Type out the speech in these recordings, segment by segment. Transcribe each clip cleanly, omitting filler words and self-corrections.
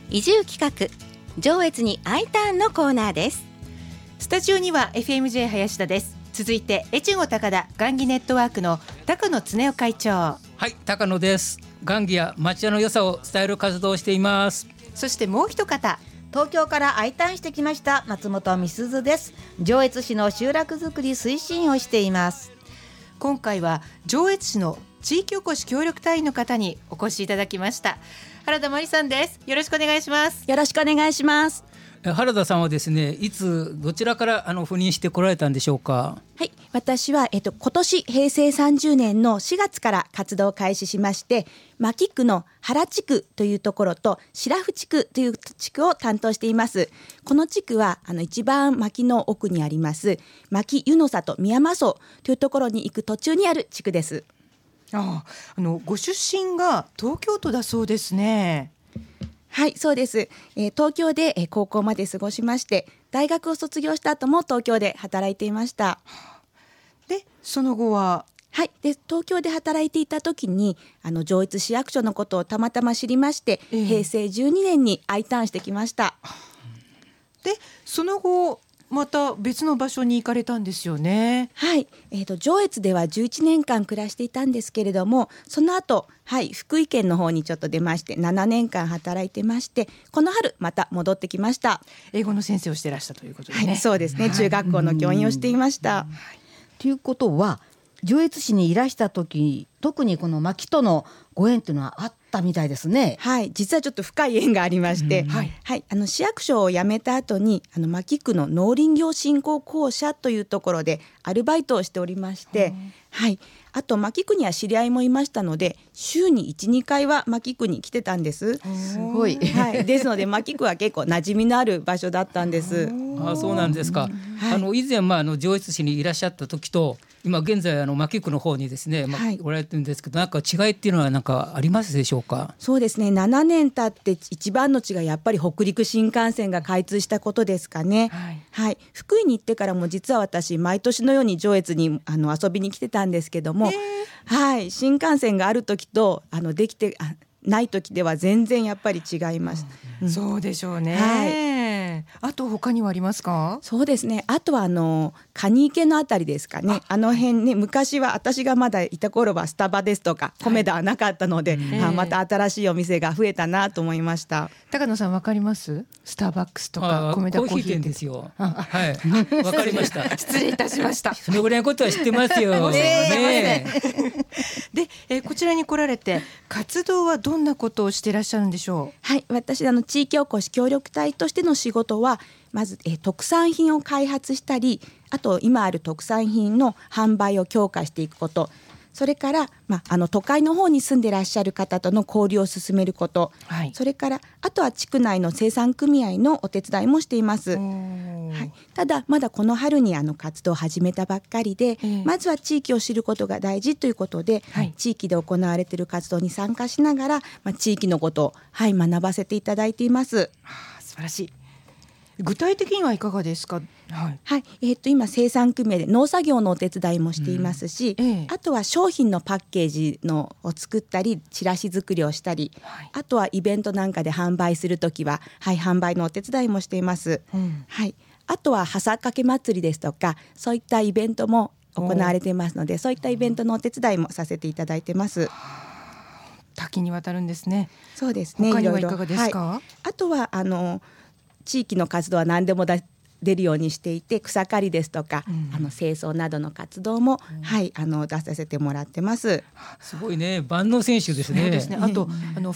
移住企画上越に Iターンのコーナーです。 スタジオには FMJ 林田です。続いて越後高田雁木ネットワークの高野恒夫会長。 はい、高野です。雁木や町屋の良さを伝える活動をしています。 そしてもう一方、 東京から Iターンしてきました松本美鈴です。上越市の集落づくり推進をしています。 今回は上越市の地域おこし協力隊員の方にお越しいただきました。原田真理さんです。よろしくお願いします。 よろしくお願いします。 原田さんはですね、いつどちらから赴任してこられたんでしょうか。 はい、私は、今年平成30年の4月から活動を開始しまして、牧区の原地区というところと白布地区という地区を担当しています。この地区は一番牧の奥にあります牧湯の里宮間荘というところに行く途中にある地区です。 ご出身が東京都だそうですね。 はい、そうです。東京で高校まで過ごしまして、大学を卒業した後も東京で働いていました。 で、その後ははい、で東京で働いていた時に上越市役所のことをたまたま知りまして、平成12年に Iターンしてきました。 で、その後また別の場所に行かれたんですよね。 はい、上越では11年間暮らしていたんですけれども、その後、はい、福井県の方にちょっと出まして7年間働いてまして、この春また戻ってきました。 英語の先生をしてらしたということですね。 はい、そうですね、中学校の教員をしていました。 ということは上越市にいらした時、特にこの牧とのご縁というのはあったみたいですね。 はい、実はちょっと深い縁がありまして、はいはい、市役所を辞めた後に牧区の農林業振興公社というところでアルバイトをしておりまして、はい、あと牧区には知り合いもいましたので、週に 1,2 回は牧区に来てたんです。 すごい、 はい、ですので牧区は結構馴染みのある場所だったんです。 そうなんですか。はい、以前、上越市にいらっしゃった時と今現在牧区の方にですね、はい、おられてるんですけど、なんか違いっていうのは何かありますでしょうか。 そうですね、7年経って一番の違い、やっぱり北陸新幹線が開通したことですかね。はいはい、福井に行ってからも実は私毎年のように上越に遊びに来てたんですけども、はい、新幹線がある時とできてない時では全然やっぱり違います。 そうでしょうね。はい、あと他にはありますか。 そうですね、あとは蟹池のあたりですかね。辺ね、昔は私がまだいた頃はスタバですとかコメダはなかったので、また新しいお店が増えたなと思いました。 高野さんわかります？スターバックスとかコメダコーヒー店ですよ。はい、わかりました。 失礼いたしました。 そのぐらいのことは知ってますよ。 で、こちらに来られて活動はどんなことをしていらっしゃるんでしょう。 はい、私地域おこし協力隊としての仕事はまず、特産品を開発したり、あと今ある特産品の販売を強化していくこと、それから、都会の方に住んでいらっしゃる方との交流を進めること、はい、それからあとは地区内の生産組合のお手伝いもしています。はい、ただまだこの春に活動を始めたばっかりで、まずは地域を知ることが大事ということで、地域で行われている活動に参加しながら、地域のことを、学ばせていただいています。 素晴らしい。具体的にはいかがですか。はいはい、今生産組合で農作業のお手伝いもしていますし、あとは商品のパッケージを作ったりチラシ作りをしたり、あとはイベントなんかで販売するときは、販売のお手伝いもしています。はい、あとははさかけ祭りですとか、そういったイベントも行われていますので、そういったイベントのお手伝いもさせていただいてます。 多岐にわたるんですね。 そうですね。 他にはいかがですか。 あとは地域の活動は何でも出るようにしていて、草刈りですとか、清掃などの活動も、出させてもらってます。 すごいね、万能選手ですね。 そうですね。あと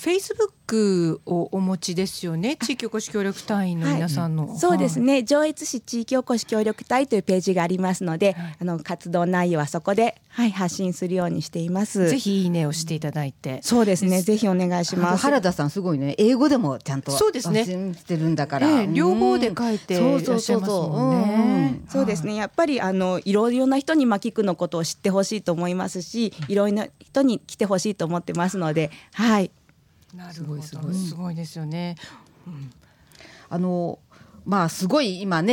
Facebook をお持ちですよね。地域おこし協力隊員の皆さんの、 そうですね、上越市地域おこし協力隊というページがありますので、活動内容はそこで、発信するようにしています。 ぜひいいねをしていただいて。 そうですね、ぜひお願いします。 原田さんすごいね、英語でもちゃんとそうですね、 してるんだから、 両方で書いていらっしゃいますもんね。 そうですね、やっぱりいろいろな人に牧区のことを知ってほしいと思いますし、いろいろな人に来てほしいと思ってますので、はい。 なるほど、すごいですよね。 すごい今ね、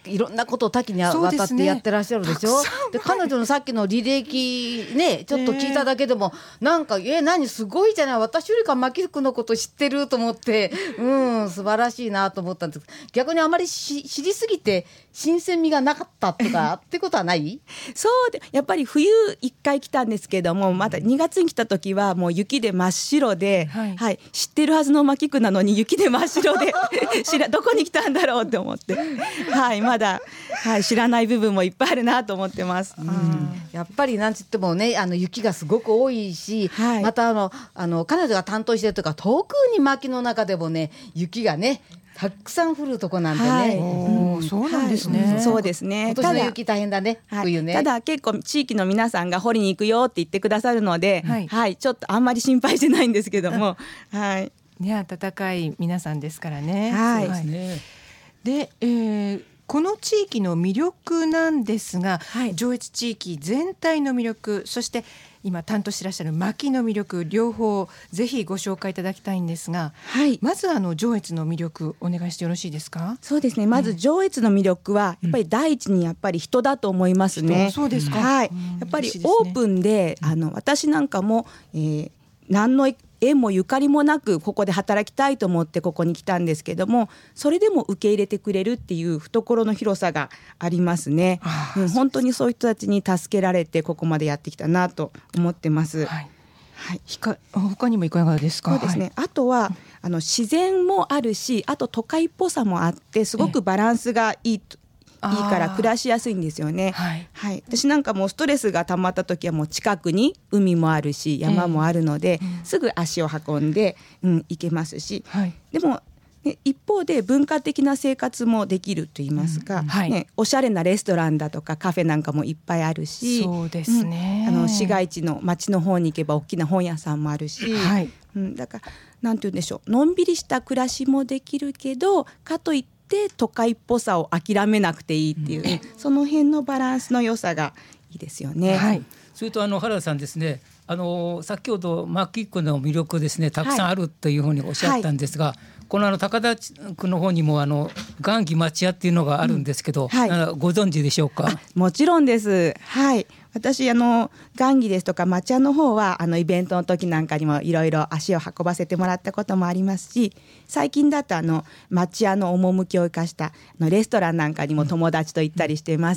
いろんなことを多岐にわたってやってらっしゃるでしょ。で彼女のさっきの履歴ねちょっと聞いただけでもなんか何すごいじゃない、私よりかマキクのこと知ってると思って素晴らしいなと思ったんです。逆にあまり知りすぎて新鮮味がなかったとかってことはない？ そうでやっぱり冬1回来たんですけども、まだ2月に来た時はもう雪で真っ白で、知ってるはずのマキクなのに雪で真っ白でどこに来たんだろうって思って、まだ、知らない部分もいっぱいあるなと思ってます。 やっぱりなんつってもね雪がすごく多いし、また彼女が担当してるとか特に薪の中でもね雪がねたくさん降るとこなんでね、 そうなんですね、 そうですね。 今年の雪大変だね、冬ね。 ただ結構地域の皆さんが掘りに行くよって言ってくださるので、ちょっとあんまり心配してないんですけども温かい皆さんですからね。 そうですね。 で、この地域の魅力なんですが、上越地域全体の魅力、そして今担当していらっしゃる薪の魅力、両方ぜひご紹介いただきたいんですが、まず上越の魅力お願いしてよろしいですか？ そうですね、まず上越の魅力はやっぱり第一にやっぱり人だと思いますね。 そうですか。 やっぱりオープンで、私なんかも、何の縁もゆかりもなくここで働きたいと思ってここに来たんですけども、それでも受け入れてくれるっていう懐の広さがありますね。本当にそういう人たちに助けられてここまでやってきたなと思ってます。 他にもいかがですか？ そうですね、あとは自然もあるし、あと都会っぽさもあってすごくバランスがいいから暮らしやすいんですよね。私なんかもうストレスが溜まった時はもう近くに海もあるし山もあるので、すぐ足を運んで、行けますし、でも、一方で文化的な生活もできると言いますか、おしゃれなレストランだとかカフェなんかもいっぱいあるし、 そうですね、 市街地の町の方に行けば大きな本屋さんもあるし、だからなんて言うんでしょう、のんびりした暮らしもできるけどかといって都会っぽさを諦めなくていいっていう、その辺のバランスの良さがいいですよね。 それと原田さんですね、先ほど薪区の魅力ですねたくさんあるというふうにおっしゃったんですが、この高田区の方にも雁木町屋っていうのがあるんですけど、ご存知でしょうか？ もちろんです。私雁木ですとか町屋の方はイベントの時なんかにもいろいろ足を運ばせてもらったこともありますし、最近だと町屋の趣を生かしたレストランなんかにも友達と行ったりしています。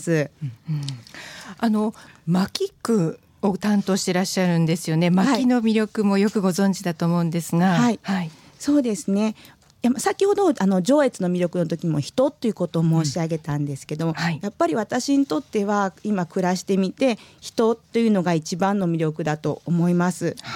薪区を担当していらっしゃるんですよね。薪の魅力もよくご存知だと思うんですが、 そうですね、先ほど上越の魅力の時も人ということを申し上げたんですけども、やっぱり私にとっては今暮らしてみて人というのが一番の魅力だと思います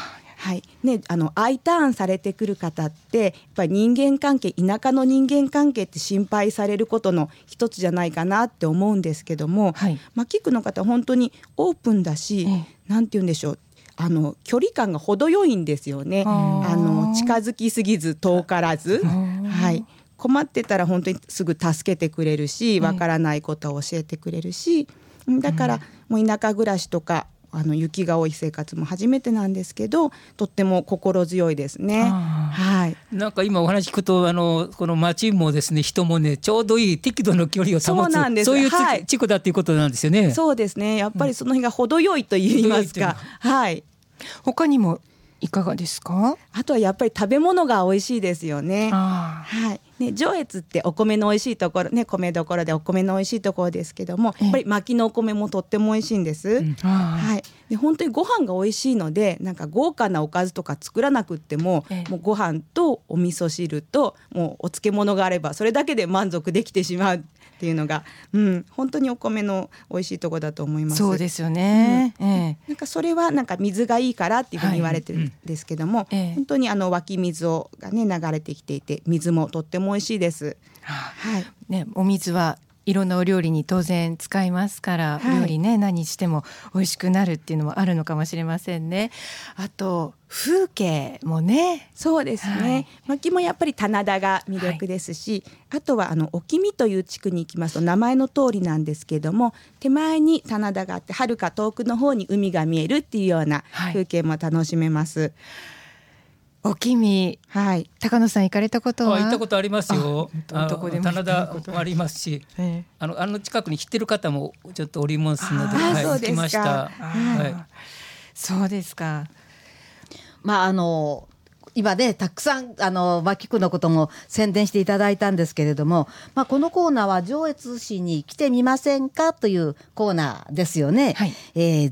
。Iターンされてくる方ってやっぱり人間関係、田舎の人間関係って心配されることの一つじゃないかなって思うんですけども、薪区の方は本当にオープンだし、なんて言うんでしょう、距離感が程よいんですよね。近づきすぎず遠からず、困ってたら本当にすぐ助けてくれるし、わからないことを教えてくれるし、だからもう田舎暮らしとか雪が多い生活も初めてなんですけど、とっても心強いですね。 なんか今お話聞くとこの町もですね人もねちょうどいい適度の距離を保つ、そういう地区だっていうことなんですよね。 そうですね、やっぱりその辺が程よいと言いますか。 他にもいかがですか？ あとはやっぱり食べ物が美味しいですよね。上越ってお米の美味しいところね、米どころでお米の美味しいところですけども、やっぱり薪のお米もとっても美味しいんです。で本当にご飯が美味しいので、なんか豪華なおかずとか作らなくっても、もうご飯とお味噌汁ともうお漬物があればそれだけで満足できてしまうっていうのが、本当にお米の美味しいところだと思います。 そうですよね。 なんかそれはなんか水がいいからっていうふうに言われてるんですけども、本当に湧き水がね流れてきていて、水もとっても美味しいです。 お水はいろんなお料理に当然使いますから、料理ね何しても美味しくなるっていうのもあるのかもしれませんね。あと風景もね。 そうですね、薪もやっぱり棚田が魅力ですし、あとは沖見という地区に行きますと名前の通りなんですけれども、手前に棚田があって遥か遠くの方に海が見えるっていうような風景も楽しめます。 おきみ、 はい、 高野さん行かれたことは？ 行ったことありますよ。 どこでも棚田もありますし、あの近くに知ってる方もちょっとおりますので、行きました。 そうですか。 今ねたくさん牧区のことも宣伝していただいたんですけれども、このコーナーは上越市に来てみませんかというコーナーですよね。はい、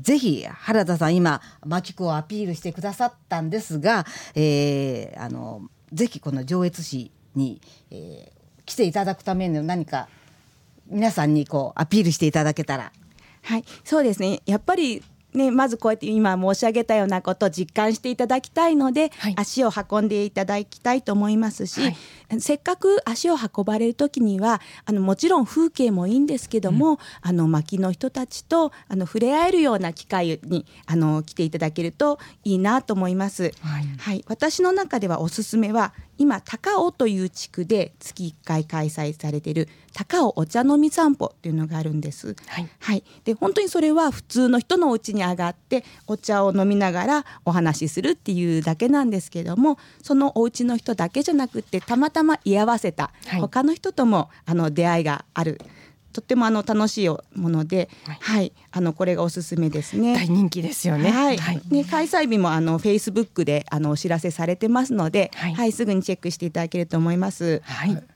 ぜひ原田さん今牧区をアピールしてくださったんですが、ぜひこの上越市に、来ていただくための何か皆さんにこうアピールしていただけたら。 はい、そうですね。やっぱりね、まずこうやって今申し上げたようなことを実感していただきたいので、はい、足を運んでいただきたいと思いますし、はい、せっかく足を運ばれる時にはもちろん風景もいいんですけども、牧の人たちと触れ合えるような機会に来ていただけるといいなと思います。はいはい、私の中ではおすすめは今高尾という地区で月1回開催されている高尾お茶飲み散歩っていうのがあるんです。はいはい、で本当にそれは普通の人のお家に上がってお茶を飲みながらお話しするっていうだけなんですけども、そのお家の人だけじゃなくってたまたま居合わせた他の人とも出会いがある、とっても楽しいもので、はいはい、これがおすすめですね。 大人気ですよね。 はいはいね、開催日もFacebook でお知らせされてますので、はいはい、すぐにチェックしていただけると思います。はいはい、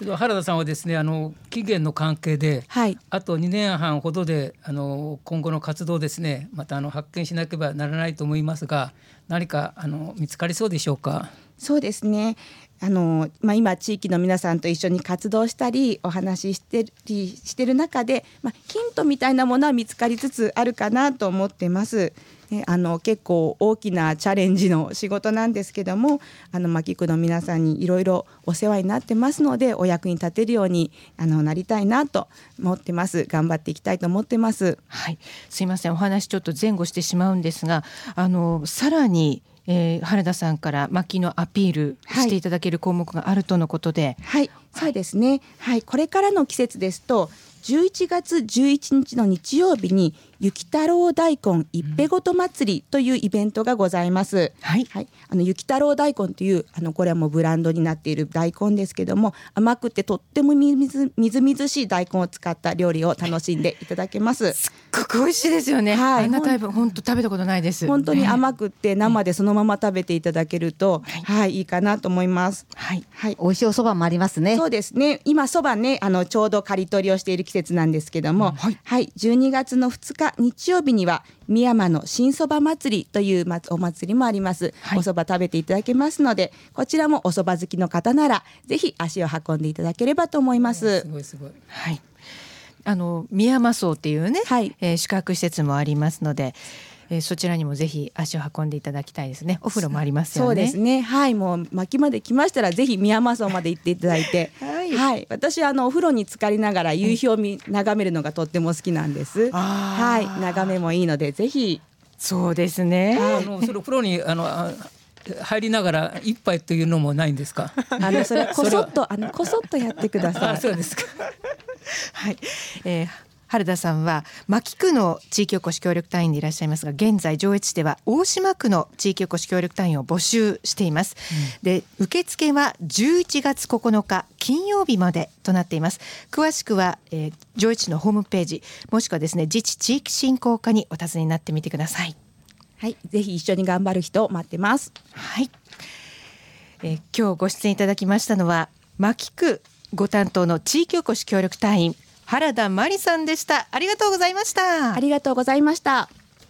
原田さんはですね期限の関係で、はい、あと2年半ほどで今後の活動ですねまた発見しなければならないと思いますが、何か見つかりそうでしょうか？ そうですね、今地域の皆さんと一緒に活動したりお話ししてる中で、ヒントみたいなものは見つかりつつあるかなと思ってます。結構大きなチャレンジの仕事なんですけども、牧区の皆さんにいろいろお世話になってますのでお役に立てるようになりたいなと思ってます。頑張っていきたいと思ってます。 はい、すいませんお話ちょっと前後してしまうんですがさらに原田さんから牧のアピールしていただける項目があるとのことで、 はい、そうですね、はい、これからの季節ですと11月11日の日曜日に雪太郎大根一ぺごと祭りというイベントがございます。はいはい、雪太郎大根というこれはもうブランドになっている大根ですけども、甘くてとってもみずみずしい大根を使った料理を楽しんでいただけます。 すっごく美味しいですよね。はい、あんなタイプ本当食べたことないです。 本当に甘くて生でそのまま食べていただけると、はい、いいかなと思います。はいはい、美味しいお蕎麦もありますね。 そうですね、今蕎麦ねちょうど刈り取りをしている季節なんですけども、はいはい、12月の2日日曜日には宮山の新蕎麦祭りというお祭りもあります。はい、お蕎麦食べていただけますので、こちらもお蕎麦好きの方ならぜひ足を運んでいただければと思います。 すごいすごい。 はい、宮山荘っていうね、はい宿泊施設もありますので、そちらにもぜひ足を運んでいただきたいですね。お風呂もありますよね。 そうですね、はい、もう牧まで来ましたらぜひ宮山荘まで行っていただいてはい、はい、私はお風呂に浸かりながら夕日を眺めるのがとっても好きなんです。はい、眺めもいいのでぜひ。 そうですね、 それお風呂に入りながら一杯というのもないんですか？ それこそっとこそっとやってください。 そうですか。 はい、原田さんは牧区の地域おこし協力隊員でいらっしゃいますが、現在上越市では大島区の地域おこし協力隊員を募集しています。で受付は11月9日金曜日までとなっています。詳しくは、上越市のホームページもしくはですね自治地域振興課にお尋ねになってみてください。 はい、ぜひ一緒に頑張る人を待ってます。 はい、今日ご出演いただきましたのは牧区ご担当の地域おこし協力隊員原田真理さんでした。ありがとうございました。 ありがとうございました。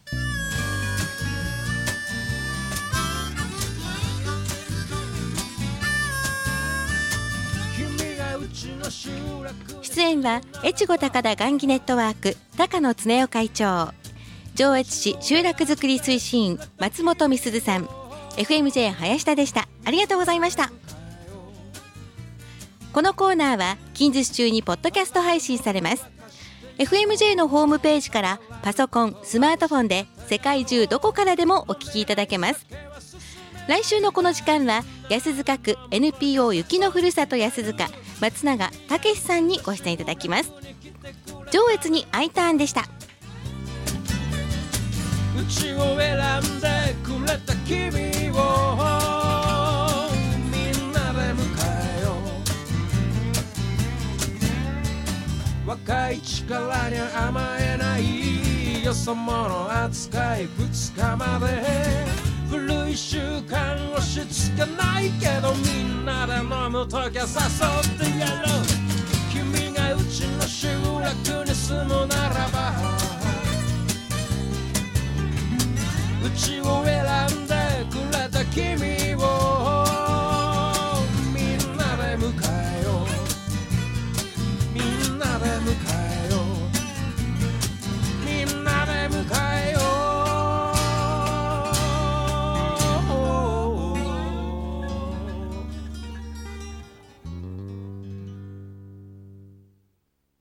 出演は越後高田雁木ネットワーク高野恒夫会長、上越市集落づくり推進員松本美鈴さん、 FMJ 林田でした。ありがとうございました。このコーナーは近日中にポッドキャスト配信されます。 FMJ のホームページからパソコン、スマートフォンで世界中どこからでもお聞きいただけます。来週のこの時間は安塚区 NPO 雪のふるさと安塚松永武さんにご出演いただきます。上越に Iターンでした。 うちを選んでくれた君をい力に甘えないよそ者扱い2日まで古い習慣押し付けないけどみんなで飲むときは誘ってやろう君がうちの集落に住むならばうちを